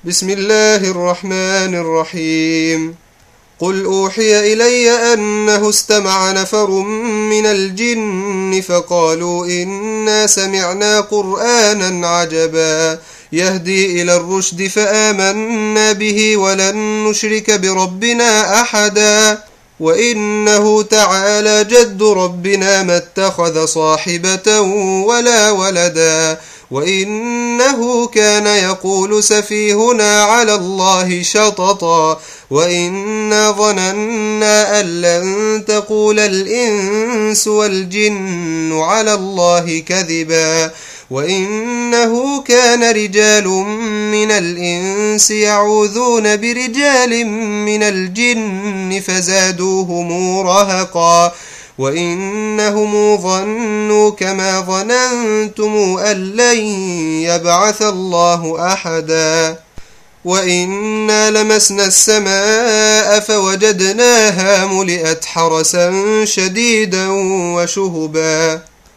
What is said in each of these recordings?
بسم الله الرحمن الرحيم. قل أوحي إلي أنه استمع نفر من الجن فقالوا إنا سمعنا قرآنا عجبا يهدي إلى الرشد فآمنا به ولن نشرك بربنا أحدا وإنه تعالى جد ربنا ما اتخذ صاحبة ولا ولدا وإنه كان يقول سفيهنا على الله شططا وإنا ظننا أن لن تقول الإنس والجن على الله كذبا وإنه كان رجال من الإنس يعوذون برجال من الجن فزادوهم رهقا وإنهم ظنوا كما ظننتم أن لن يبعث الله أحدا وإنا لمسنا السماء فوجدناها ملئت حرسا شديدا وشهبا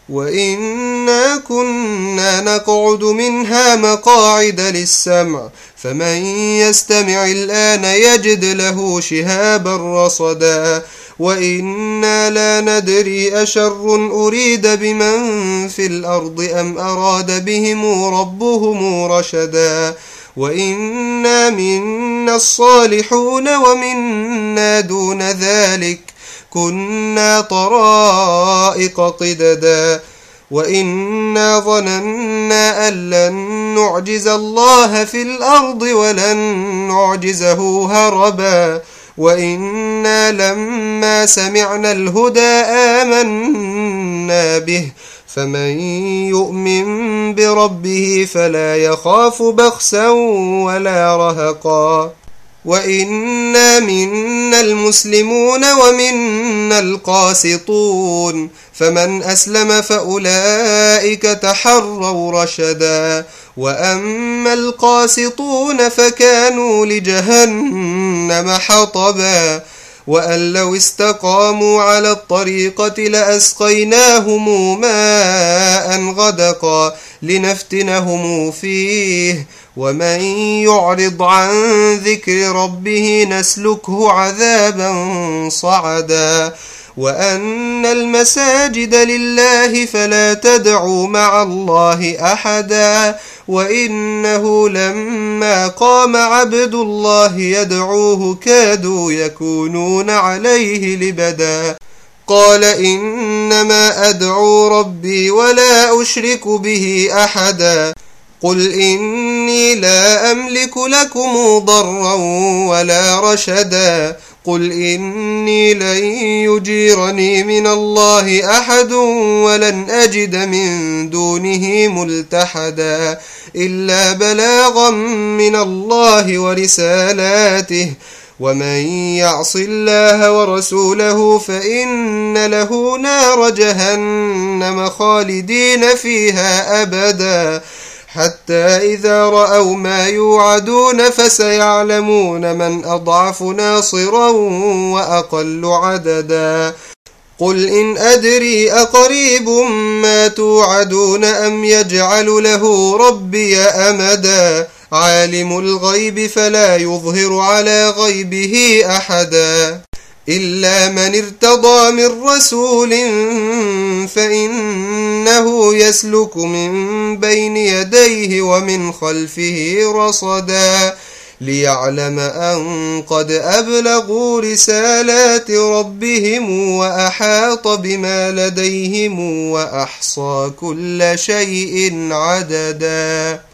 وإنا كنا نقعد منها مقاعد للسمع فمن يستمع الآن يجد له شهابا رصدا وإنا لا ندري أشر أريد بمن في الأرض أم أراد بهم ربهم رشدا وإنا منا الصالحون ومنا دون ذلك كنا طرائق قددا وإنا ظننا أن لن نعجز الله في الأرض ولن نعجزه هربا وإنا لما سمعنا الهدى آمنا به فمن يؤمن بربه فلا يخاف بخسا ولا رهقا وإنا منا المسلمون ومنا القاسطون فمن أسلم فأولئك تحروا رشدا وأما القاسطون فكانوا لجهنم حطبا وأن لو استقاموا على الطريقة لأسقيناهم ماء غدقا لنفتنهم فيه ومن يعرض عن ذكر ربه نسلكه عذابا صعدا وأن المساجد لله فلا تدعوا مع الله أحدا وإنه لما قام عبد الله يدعوه كادوا يكونون عليه لبدا قال إنما أدعو ربي ولا أشرك به أحدا قل إني لا أملك لكم ضرا ولا رشدا قل إني لن يجيرني من الله أحد ولن أجد من دونه ملتحدا إلا بلاغا من الله ورسالاته ومن يعص الله ورسوله فإن له نار جهنم خالدين فيها أبدا حتى إذا رأوا ما يوعدون فسيعلمون من أضعف ناصرا وأقل عددا قل إن أدري أقريب ما توعدون أم يجعل له ربي أمدا عالم الغيب فلا يظهر على غيبه أحدا إلا من ارتضى من رسول فإنه يسلك من بين يديه ومن خلفه رصدا ليعلم أن قد أبلغوا رسالات ربهم وأحاط بما لديهم وأحصى كل شيء عددا.